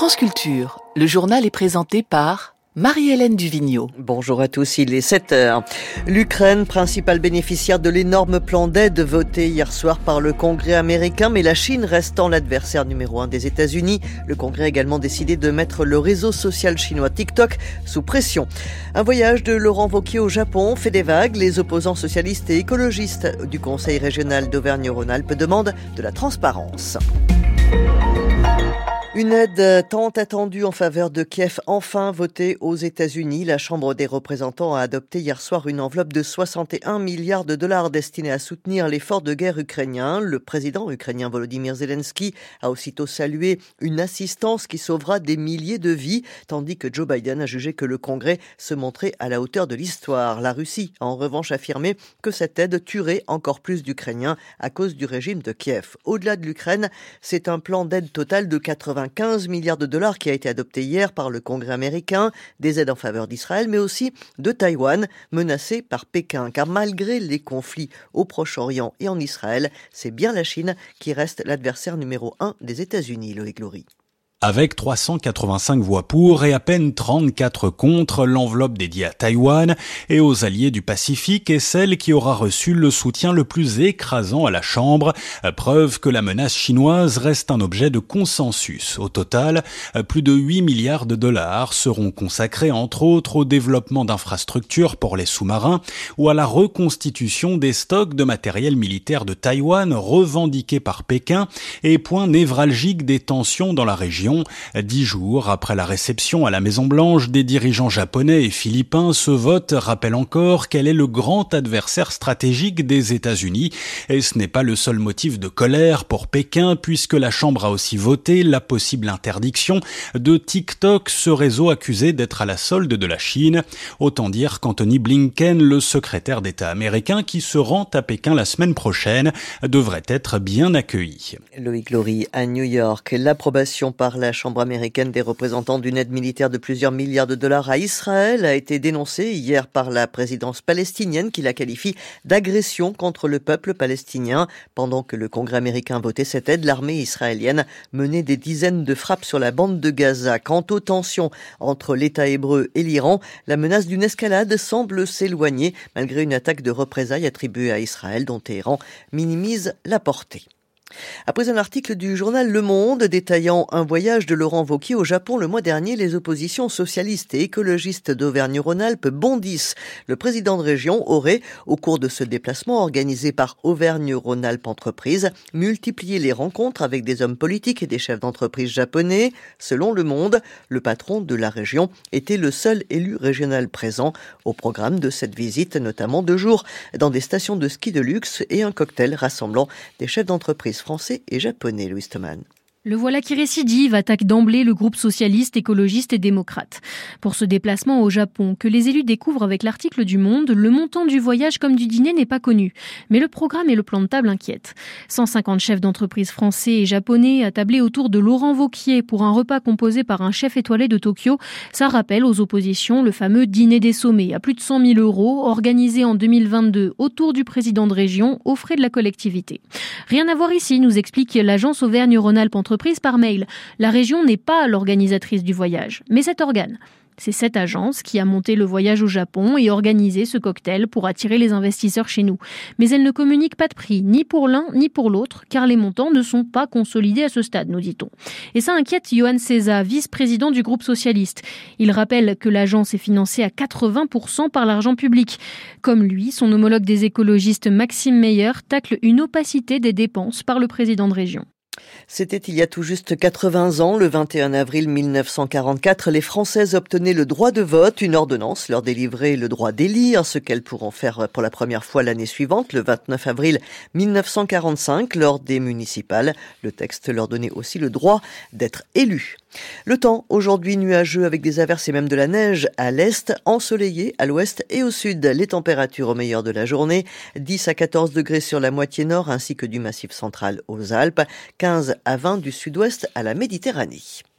France Culture, le journal est présenté par Marie-Hélène Duvigneau. Bonjour à tous, il est 7h. L'Ukraine, principale bénéficiaire de l'énorme plan d'aide voté hier soir par le Congrès américain, mais la Chine restant l'adversaire numéro 1 des États-Unis. Le Congrès a également décidé de mettre le réseau social chinois TikTok sous pression. Un voyage de Laurent Wauquiez au Japon fait des vagues. Les opposants socialistes et écologistes du Conseil régional d'Auvergne-Rhône-Alpes demandent de la transparence. Une aide tant attendue en faveur de Kiev, enfin votée aux États-Unis. La Chambre des représentants a adopté hier soir une enveloppe de 61 milliards de dollars destinée à soutenir l'effort de guerre ukrainien. Le président ukrainien Volodymyr Zelensky a aussitôt salué une assistance qui sauvera des milliers de vies, tandis que Joe Biden a jugé que le Congrès se montrait à la hauteur de l'histoire. La Russie a en revanche affirmé que cette aide tuerait encore plus d'Ukrainiens à cause du régime de Kiev. Au-delà de l'Ukraine, c'est un plan d'aide total de 15 milliards de dollars qui a été adopté hier par le Congrès américain, des aides en faveur d'Israël, mais aussi de Taïwan, menacé par Pékin. Car malgré les conflits au Proche-Orient et en Israël, c'est bien la Chine qui reste l'adversaire numéro 1 des États-Unis, Loïc Glory. Avec 385 voix pour et à peine 34 contre, l'enveloppe dédiée à Taïwan et aux alliés du Pacifique est celle qui aura reçu le soutien le plus écrasant à la Chambre, preuve que la menace chinoise reste un objet de consensus. Au total, plus de 8 milliards de dollars seront consacrés entre autres au développement d'infrastructures pour les sous-marins ou à la reconstitution des stocks de matériel militaire de Taïwan revendiqués par Pékin et point névralgique des tensions dans la région. 10 jours après la réception à la Maison-Blanche des dirigeants japonais et philippins, ce vote rappelle encore quel est le grand adversaire stratégique des États-Unis. Et ce n'est pas le seul motif de colère pour Pékin, puisque la Chambre a aussi voté la possible interdiction de TikTok, ce réseau accusé d'être à la solde de la Chine. Autant dire qu'Anthony Blinken, le secrétaire d'État américain qui se rend à Pékin la semaine prochaine, devrait être bien accueilli. Loïc Glory à New York. L'approbation par la Chambre américaine des représentants d'une aide militaire de plusieurs milliards de dollars à Israël a été dénoncée hier par la présidence palestinienne qui la qualifie d'agression contre le peuple palestinien. Pendant que le Congrès américain votait cette aide, l'armée israélienne menait des dizaines de frappes sur la bande de Gaza. Quant aux tensions entre l'État hébreu et l'Iran, la menace d'une escalade semble s'éloigner malgré une attaque de représailles attribuée à Israël dont Téhéran minimise la portée. Après un article du journal Le Monde détaillant un voyage de Laurent Wauquiez au Japon le mois dernier, les oppositions socialistes et écologistes d'Auvergne-Rhône-Alpes bondissent. Le président de région aurait, au cours de ce déplacement organisé par Auvergne-Rhône-Alpes Entreprises, multiplié les rencontres avec des hommes politiques et des chefs d'entreprise japonais. Selon Le Monde, le patron de la région était le seul élu régional présent. Au programme de cette visite, notamment 2 jours dans des stations de ski de luxe et un cocktail rassemblant des chefs d'entreprise français et japonais, Louis Thoman. Le voilà qui récidive, attaque d'emblée le groupe socialiste, écologiste et démocrate. Pour ce déplacement au Japon, que les élus découvrent avec l'article du Monde, le montant du voyage comme du dîner n'est pas connu. Mais le programme et le plan de table inquiètent. 150 chefs d'entreprise français et japonais attablés autour de Laurent Wauquiez pour un repas composé par un chef étoilé de Tokyo, ça rappelle aux oppositions le fameux dîner des sommets à plus de 100 000 € organisé en 2022 autour du président de région aux frais de la collectivité. Rien à voir ici, nous explique l'agence Auvergne-Rhône-Alpes Entreprise par mail. La région n'est pas l'organisatrice du voyage, mais cet organe. C'est cette agence qui a monté le voyage au Japon et organisé ce cocktail pour attirer les investisseurs chez nous. Mais elle ne communique pas de prix, ni pour l'un ni pour l'autre, car les montants ne sont pas consolidés à ce stade, nous dit-on. Et ça inquiète Johan Cesa, vice-président du groupe socialiste. Il rappelle que l'agence est financée à 80% par l'argent public. Comme lui, son homologue des écologistes Maxime Meyer tacle une opacité des dépenses par le président de région. C'était il y a tout juste 80 ans, le 21 avril 1944, les Françaises obtenaient le droit de vote. Une ordonnance leur délivrait le droit d'élire, ce qu'elles pourront faire pour la première fois l'année suivante, le 29 avril 1945, lors des municipales. Le texte leur donnait aussi le droit d'être élus. Le temps, aujourd'hui nuageux avec des averses et même de la neige à l'est, ensoleillé à l'ouest et au sud. Les températures au meilleur de la journée, 10 à 14 degrés sur la moitié nord ainsi que du massif central aux Alpes, 15 à 20 du sud-ouest à la Méditerranée.